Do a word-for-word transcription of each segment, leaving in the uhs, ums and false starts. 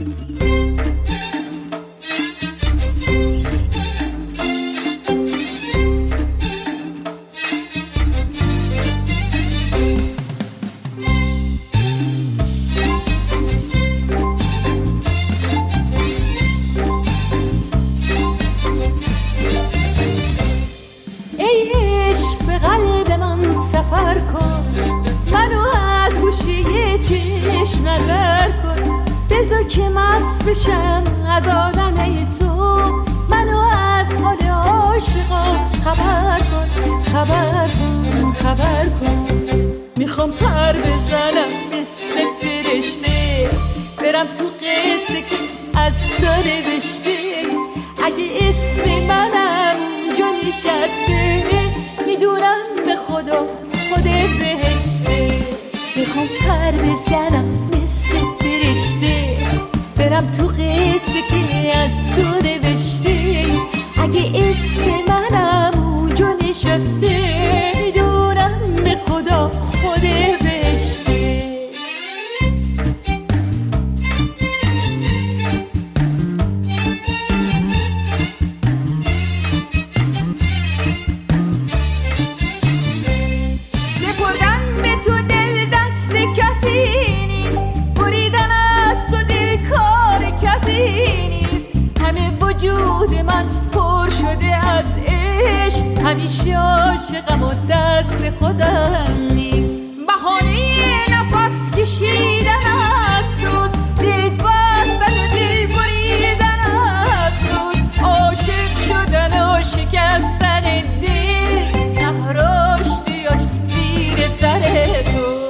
که مست بشم از عالمه تو، منو از حال عاشقا خبر کن، خبر کن، خبر کن. میخوام پر بزنم مثل فرشته، برم تو قصه که از تو نوشته. اگه اسم منم اونجا نشسته، میدونم به خدا خود بهشته. میخوام پر بزنم مثل فرشته، برم تو قصه که از تو نوشته. اگه اسم منم اونجا نشسته، میدونم به خدا خود بهشته. سپردن به تو دل دست کسی نیست، بریدن از تو دل کار کسی نیست. همه وجود من پر شده از عشق، همیشه عاشقم و دست خودم نیست. بهانه نفس کشیدن از تو، دل بستن و دل بریدن از تو، عاشق شدن و شکستن دل، نه رشدیاش زیر سر توست.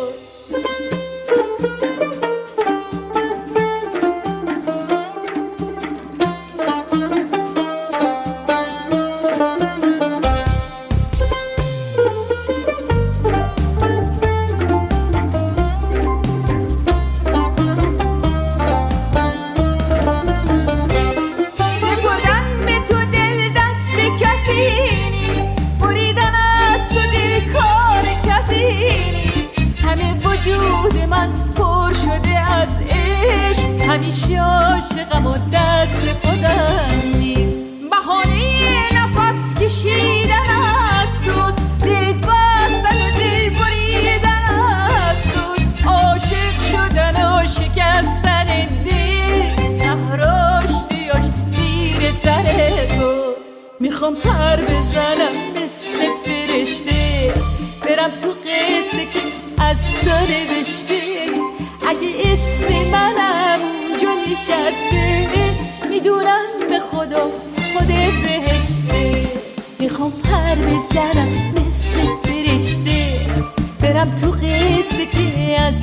همیشه عاشقم و دست خودم نیست. بهانه نفس کشیدن از تو، دل بستن و دل بریدن از تو، عاشق شدن و شکستن دل، نه رشدیاش زیر سر توست. میخوام پر بزنم مثل فرشته، برم تو قصه که از تو نوشته. اگه اسم منم اونجا نشسته، میدونم به خدا خود بهشته. میخوام پر بزنم مثل فرشته، برم تو قصه که از